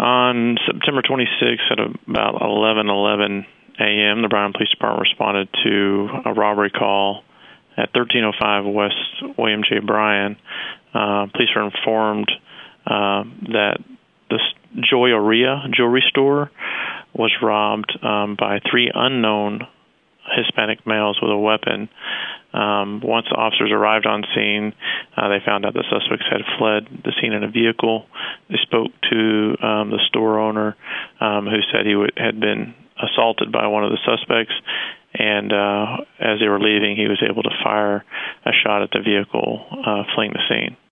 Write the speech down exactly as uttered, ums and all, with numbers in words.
On September twenty-sixth at about eleven eleven a.m., the Bryan Police Department responded to a robbery call at thirteen oh five West William J. Bryan. Uh, police were informed uh, that the Joyeria jewelry store was robbed um, by three unknown Hispanic males with a weapon. Um, once the officers arrived on scene, uh, they found out the suspects had fled the scene in a vehicle. They spoke to um, the store owner, um, who said he w- had been assaulted by one of the suspects, and uh, as they were leaving, he was able to fire a shot at the vehicle, uh, fleeing the scene.